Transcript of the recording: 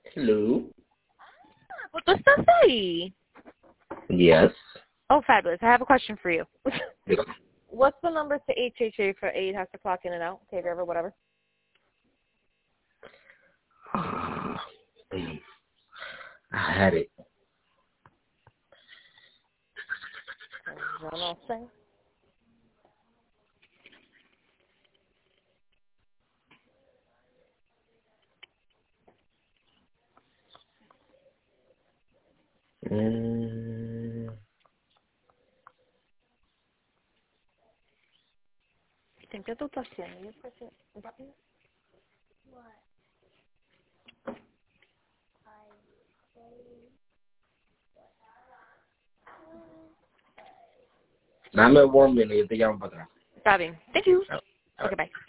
Hello. Pues tú estás ahí. Yes. Oh, fabulous. I have a question for you. What's the number to HHA for 8 has to clock in and out? Okay, driver, whatever. Damn. I had it. Yo no sé. ¿Qué tú estás haciendo? You press it button? Dame 1 minute y yo te llamo para atrás. Está bien. Thank you. Ah, Okay, bye.